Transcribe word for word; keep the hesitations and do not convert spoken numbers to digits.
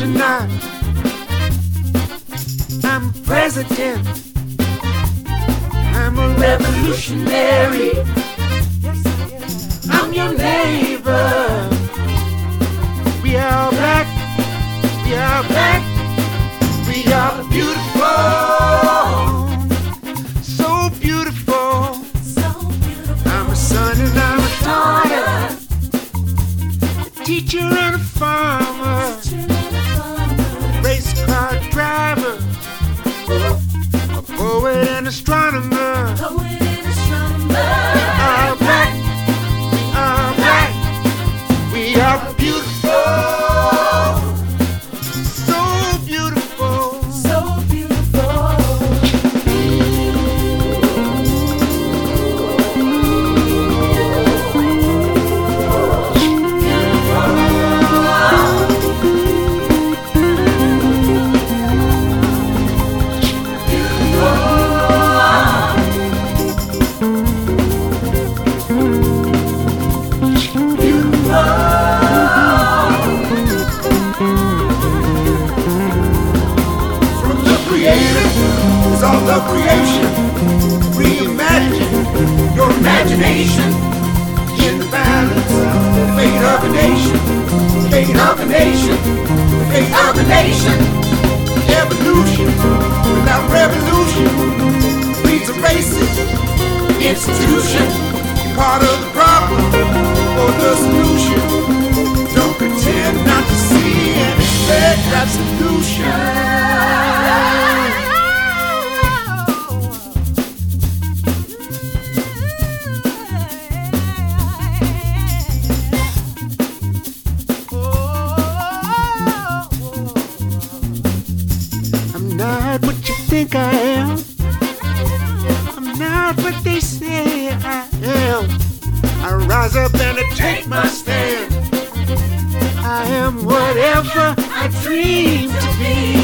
astronaut. I'm president. I'm a revolutionary. I'm your neighbor. We are black. We are black. We are beautiful. So beautiful. I'm a son and I'm a daughter. A teacher and a farmer. Race car driver. A poet and astronomer. Poet and astronomer. We are black. We are black. We are beautiful. So beautiful. So beautiful. It's all the creation. Reimagine your imagination. In the balance, the fate of a nation. Fate of a nation. Fate of a nation. Evolution without revolution breeds a racist institution. Part of the problem or the solution. Don't pretend not to see and expect absolution. Not what you think I am. I'm not what they say I am. I rise up and I take my stand. I am whatever I dream to be.